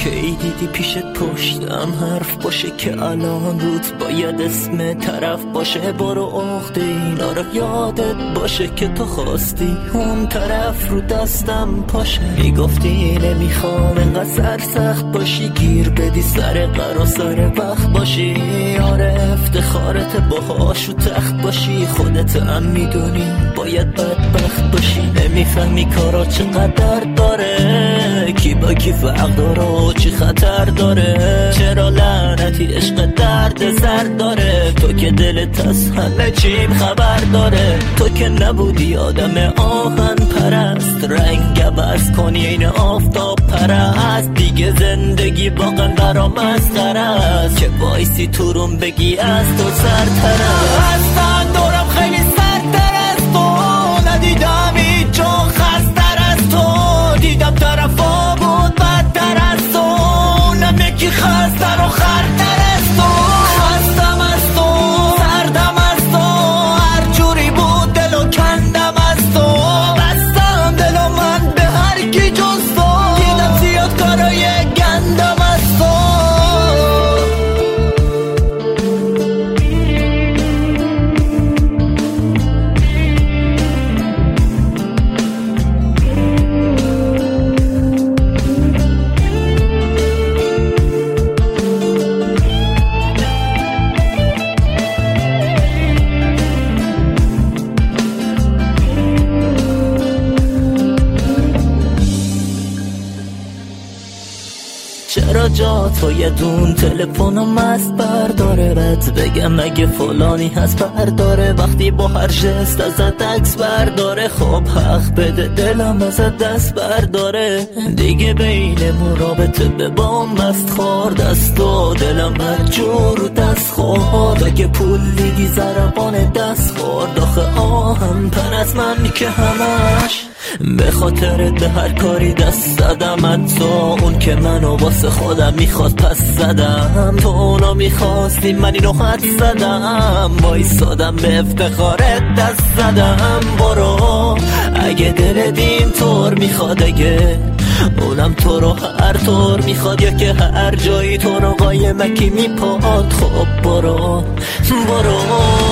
کی دیدی پیشت پشتم حرف باشه که الان روت باید اسم طرف باشه؟ برو عقده اینا رو یادت باشه که تو خواستی اون طرف رو دستم پاشه. میگفتی نمیخوام انقدر سرسخت باشی، گیر بدی سر قرار سر وقت باشی. آره افتخارت باهاشو تخت باشی، خودت هم میدونی باید بدبخت باشی. نمیفهمی کارا چقدر داره، کی با کی فرق داره و چی خطر داره. چرا لعنتی عشق درد سر داره، تو که دلت از همه چیم خبر داره. تو که نبودی آدم آهن پرست، رنگ عوض کنی این آفتاب پرست. دیگه زندگی واقعا برام مسخره است که وایسی تو روم بگی از تو سرتر است. اصلا دورم خیلی سرتر از تو، ندیدم هیچ جا خستر از تو. دیدم طرفا بود بدتر از تو، اونم یکی خستر و خرتر از تو. خستم از تو، سردم از تو، هر جوری بود دلو کندم از تو. بستم دلو من به هر کی جز تو، دیدم زیاد کارای گندم از تو. چرا جا تو یه دون تلفنم مست برداره، بهت بگم اگه فلانی هست برداره. وقتی با هر جست ازت عکس برداره، خب حق بده دلم ازت دست برداره. دیگه بینمون رابطه به بام مست خورد، دست و دلم هر جور دست خورد. اگه پول دیدی زربان دست خورد، آخه آهم پر از من که همش به خاطرت به هر کاری دست زدم. حتی اون که منو واسه خودم میخواد پس زدم. تو اونو میخواستی من اینو حد زدم، وایسادم به افتخارت دست زدم. برو اگه دلت این طور میخواد، اگه اونم تو رو هر طور میخواد، یا که هر جایی تو رو قایمکی میپاد. خب برو برو